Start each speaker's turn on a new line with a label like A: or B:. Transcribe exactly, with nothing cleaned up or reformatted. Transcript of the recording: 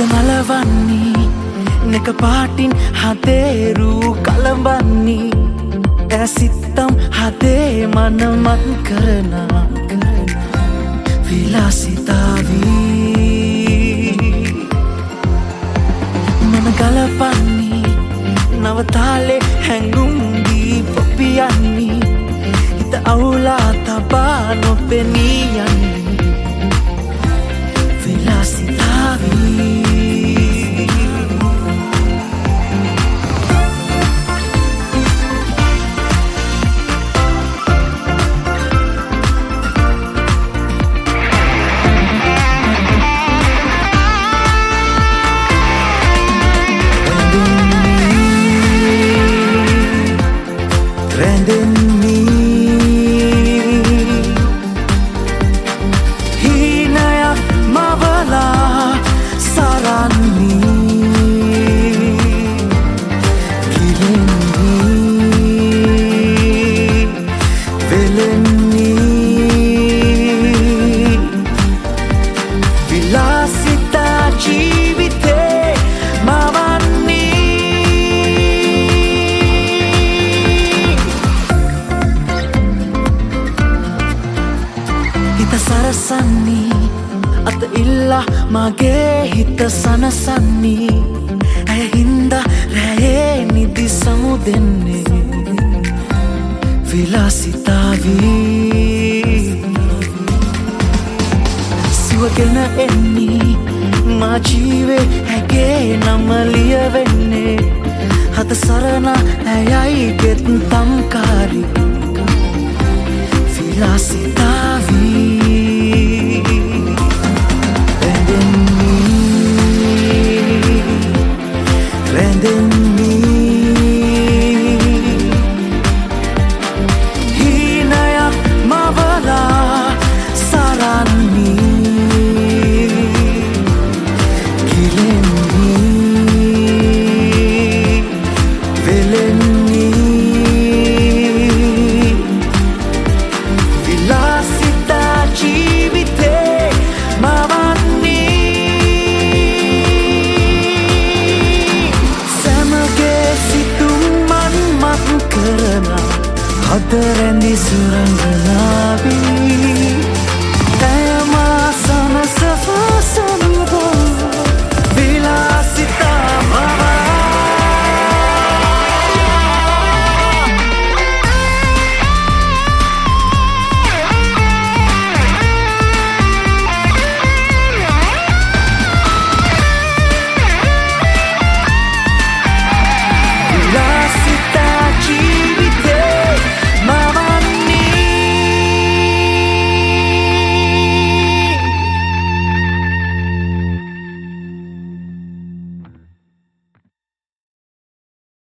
A: නලවන්නේ නක පාටින් හදේරු කලඹන්නේ ඇසිත්තම් හදේ මනමත් කරන විලාසිතාවී මන ගලපන්නේ නවතාලේ හැඟුම්දී පොපියන්නේ හිත අවුලා තබා නොපෙනී යන්නේ විලාසිතාවී සරසන්නේ අත ඉල්ලා මගේ හිත සනසන්නේ ඇය හින්දා රැයේ නිදි සමුදෙන්නේ විලාසිතාවී සිවගෙන එන්නේ මා ජීවේ ඇගේ නම ලියවෙන්නේ හත සරණ ඇයයි ගෙත් තම්කාරි විලාසිතාවී
B: හදරැඳි සුරංගනා